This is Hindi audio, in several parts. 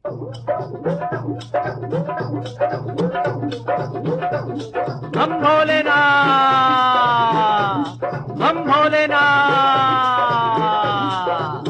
हम भोलेनाथ, हम भोलेनाथ।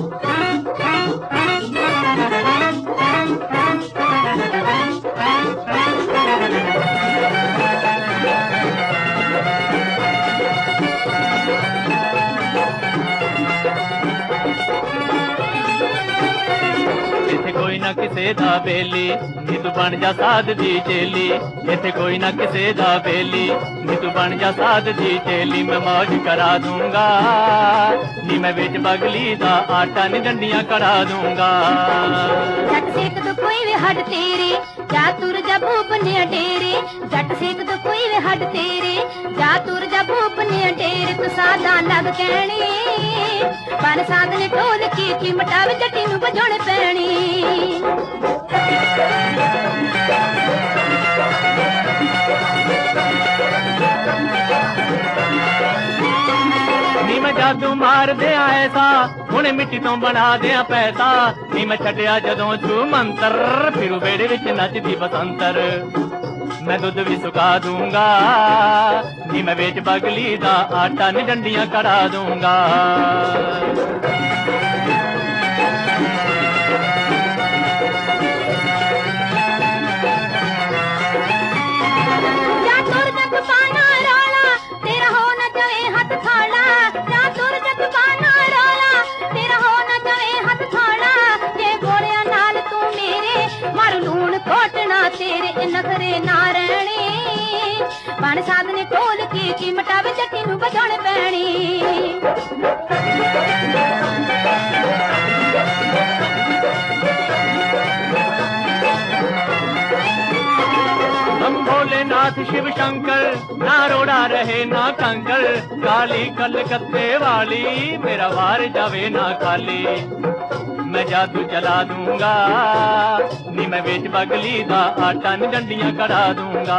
इथे कोई ना किसे दा बेली, नी तू बन जा साध दी चेली। इथे कोई ना किसे दा बेली, नी तू बन जा साध दी चेली। मैं मौज करा दूंगा, नी मैं बिच बगली दा आटा नी डंडियां करा दूंगा। जट सेक दो कोई वे हड तेरे, जा तुर जा भूपने डेरे। जट सेक दो कोई वे हड तेरे, जा तुर जा भूपने डेरे। तू सादा लग कहनी, पर साध ने ढोल की मटावे जटी नू बजाने पैनी। नी मैं जादू मार दिया ऐसा, हुणे मिट्टी तो बना दिया पैसा। नी मैं छड्डिया जदों छू मंतर, फिरू बेड़े विच नचदी बसंतर। मैं दुध भी सुखा दूंगा, नी मैं बेच बगली दा आटा नी डंडियां करा दूंगा। नखरे नारणी बन साध ने ढोल की मटावे जटी नू बजाने पैनी। हम भोलेनाथ शिव शंकर, ना रोड़ा रहे ना कंकर। काली कलकत्ते वाली, मेरा वार जावे ना खाली। मैं जादू चला दूंगा, नी मैं बेच बगली दा आटा नी डंडियां करा दूंगा।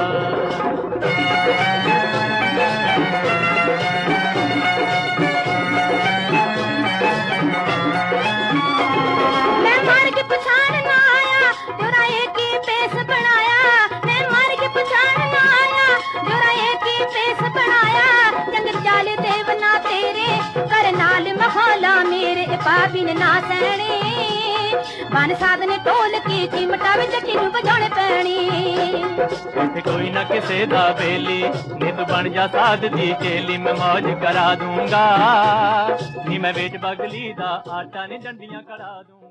मैं मार के पछाण ना आया, जोरा एक ही पेश बनाया। मैं मार के पछाण ना आया, जोरा एक ही पेश बनाया। जंग जाल देव ना तेरे, कर नाल मखौला मेरे। पापिन ना सैणे, बन साध ने ढोल की मटावे जटी नू बजाने पैनी। इथे कोई ना किसे दा बेली, नी तू बन जा साध दी चेली। मैं मौज करा दूंगा, नी मैं बेच बगली दा आटा नी डंडियां करा दूंगा।